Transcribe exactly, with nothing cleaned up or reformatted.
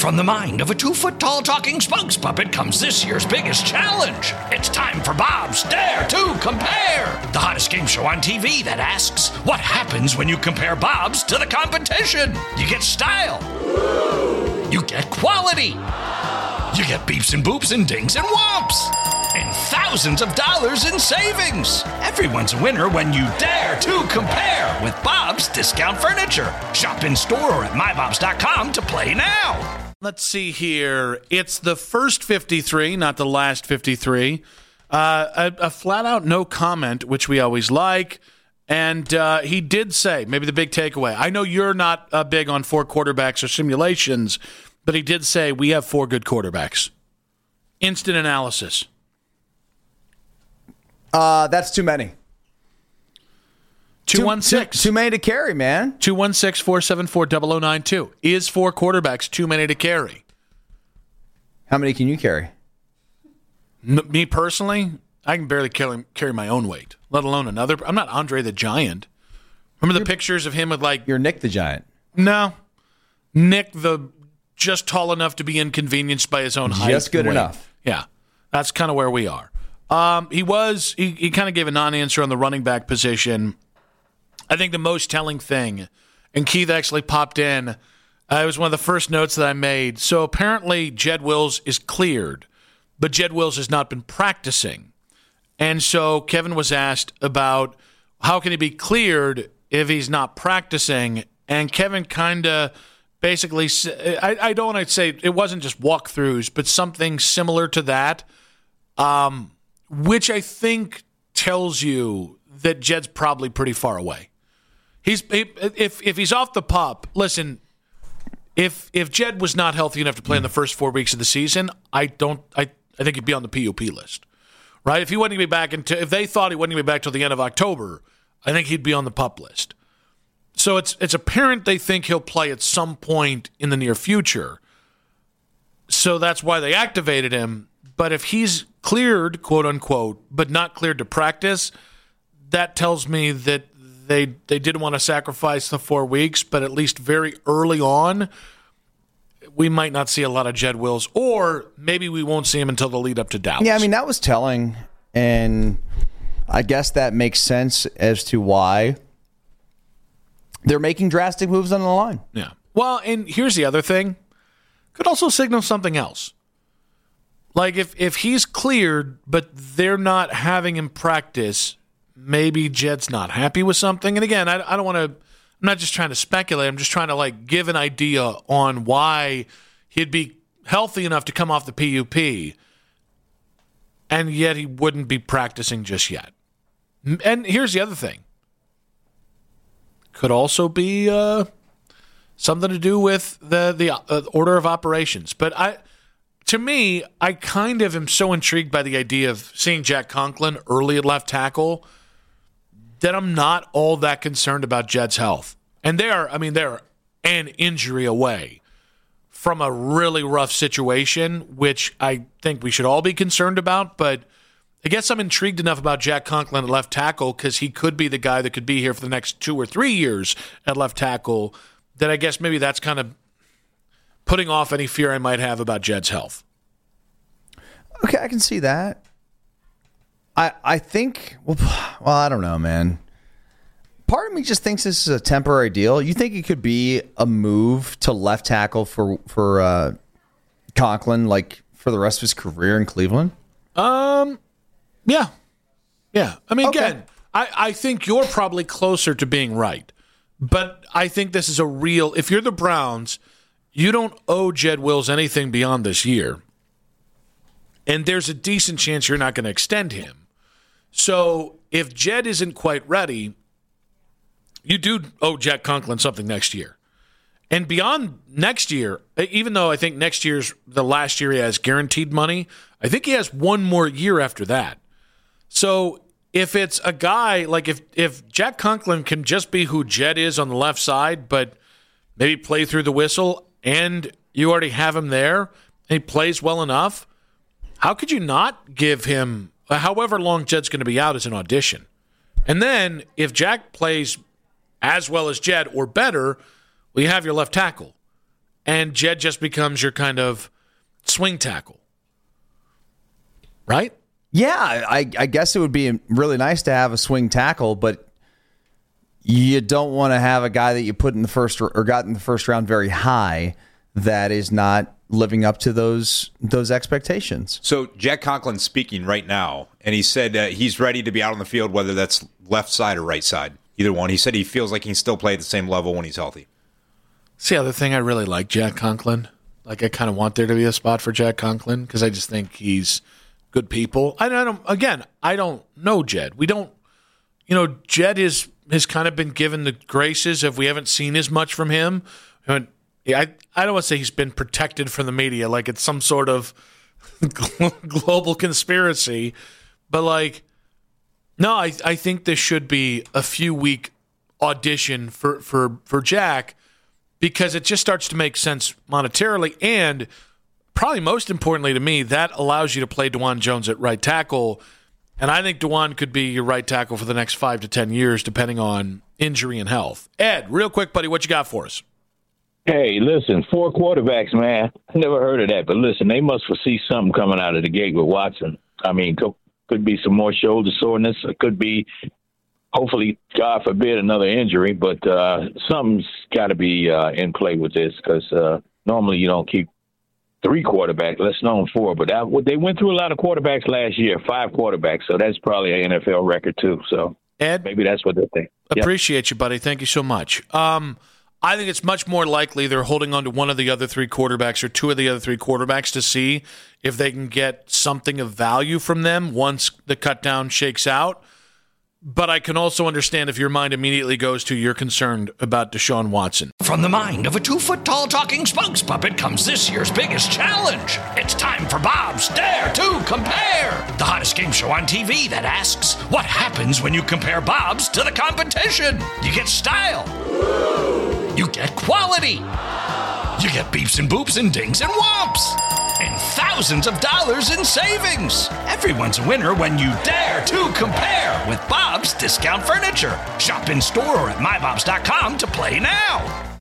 from the mind of a two-foot-tall talking spokes puppet comes this year's biggest challenge. It's time for Bob's Dare to Compare, the hottest game show on T V that asks, what happens when you compare Bobs to the competition? You get style. You get quality. You get beeps and boops and dings and whomps. And thousands of dollars in savings. Everyone's a winner when you dare to compare with Bob's Discount Furniture. Shop in store or at my bobs dot com to play now. Let's see here. It's the first fifty-three, not the last fifty-three. Uh, a, a flat-out no comment, which we always like. And uh, he did say, maybe the big takeaway, I know you're not uh, big on four quarterbacks or simulations, but he did say we have four good quarterbacks. Instant analysis. Uh, that's too many. two one six. Too, too many to carry, man. two one six, four seven four, zero zero nine two. Is four quarterbacks too many to carry? How many can you carry? M- me personally, I can barely carry, carry my own weight, let alone another. I'm not Andre the Giant. Remember the you're, pictures of him with like... You're Nick the Giant. No. Nick the just tall enough to be inconvenienced by his own height. Just good enough. Yeah. That's kind of where we are. Um, he was, he, he kind of gave a non-answer on the running back position. I think the most telling thing, and Keith actually popped in, uh, it was one of the first notes that I made. So apparently Jed Wills is cleared, but Jed Wills has not been practicing. And so Kevin was asked about how can he be cleared if he's not practicing, and Kevin kind of basically, I, I don't want to say, it wasn't just walkthroughs, but something similar to that. Um... Which I think tells you that Jed's probably pretty far away. He's if if he's off the pup. Listen, if if Jed was not healthy enough to play in the first four weeks of the season, I don't. I, I think he'd be on the P U P list, right? If he wasn't going to be back until if they thought he wasn't going to be back till the end of October, I think he'd be on the pup list. So it's it's apparent they think he'll play at some point in the near future. So that's why they activated him. But if he's cleared, quote unquote, but not cleared to practice, that tells me that they they didn't want to sacrifice the four weeks, but at least very early on, we might not see a lot of Jed Wills, or maybe we won't see him until the lead up to Dallas. Yeah, I mean, that was telling, and I guess that makes sense as to why they're making drastic moves on the line. Yeah. Well, and here's the other thing. Could also signal something else. Like, if, if he's cleared, but they're not having him practice, maybe Jed's not happy with something. And again, I, I don't want to, I'm not just trying to speculate. I'm just trying to, like, give an idea on why he'd be healthy enough to come off the P U P, and yet he wouldn't be practicing just yet. And here's the other thing. Could also be uh, something to do with the, the uh, order of operations. But I... To me, I kind of am so intrigued by the idea of seeing Jack Conklin early at left tackle that I'm not all that concerned about Jed's health. And they're, I mean, they're an injury away from a really rough situation, which I think we should all be concerned about. But I guess I'm intrigued enough about Jack Conklin at left tackle because he could be the guy that could be here for the next two or three years at left tackle that I guess maybe that's kind of putting off any fear I might have about Jed's health. Okay, I can see that. I I think, well, well, I don't know, man. Part of me just thinks this is a temporary deal. You think it could be a move to left tackle for, for uh, Conklin, like, for the rest of his career in Cleveland? Um, yeah. Yeah. I mean, Okay. again, I, I think you're probably closer to being right. But I think this is a real, if you're the Browns, you don't owe Jed Wills anything beyond this year. And there's a decent chance you're not going to extend him. So if Jed isn't quite ready, you do owe Jack Conklin something next year. And beyond next year, even though I think next year's the last year he has guaranteed money, I think he has one more year after that. So if it's a guy, like if, if Jack Conklin can just be who Jed is on the left side, but maybe play through the whistle, and you already have him there, and he plays well enough, how could you not give him, however long Jed's going to be out, as an audition? And then if Jack plays as well as Jed or better, well, you have your left tackle. and Jed just becomes your kind of swing tackle. Right? Yeah, I, I guess it would be really nice to have a swing tackle, but you don't want to have a guy that you put in the first or got in the first round very high that is not living up to those those expectations. So Jack Conklin's speaking right now, and he said uh, he's ready to be out on the field, whether that's left side or right side, either one. He said he feels like he can still play at the same level when he's healthy. It's the other thing I really like Jack Conklin. Like I kind of want there to be a spot for Jack Conklin because I just think he's good people. I don't. Again, I don't know Jed. We don't. You know, Jed is has kind of been given the graces of we haven't seen as much from him. I mean, Yeah, I, I don't want to say he's been protected from the media like it's some sort of global conspiracy, but like, no, I, I think this should be a few week audition for, for, for Jack because it just starts to make sense monetarily and probably most importantly to me, that allows you to play DeJuan Jones at right tackle. And I think DeJuan could be your right tackle for the next five to ten years, depending on injury and health. Ed, real quick, buddy, what you got for us? Hey, listen, four quarterbacks, man. I never heard of that, but listen, they must foresee something coming out of the gate with Watson. I mean, could, could be some more shoulder soreness. It could be, hopefully, God forbid, another injury, but uh, something's got to be uh, in play with this because uh, normally you don't keep three quarterbacks, let's know four, but that, they went through a lot of quarterbacks last year, five quarterbacks, so that's probably an N F L record too. So Ed, maybe that's what they think. Appreciate yep. you, buddy. Thank you so much. Um, I think it's much more likely they're holding on to one of the other three quarterbacks or two of the other three quarterbacks to see if they can get something of value from them once the cut down shakes out. But I can also understand if your mind immediately goes to you're concerned about Deshaun Watson. From the mind of a two-foot-tall talking spokes puppet comes this year's biggest challenge. It's time for Bob's Dare to Compare, the hottest game show on T V that asks, what happens when you compare Bob's to the competition? You get style. You get quality. You get beeps and boops and dings and whomps. And thousands of dollars in savings. Everyone's a winner when you dare to compare with Bob's Discount Furniture. Shop in store or at my bobs dot com to play now.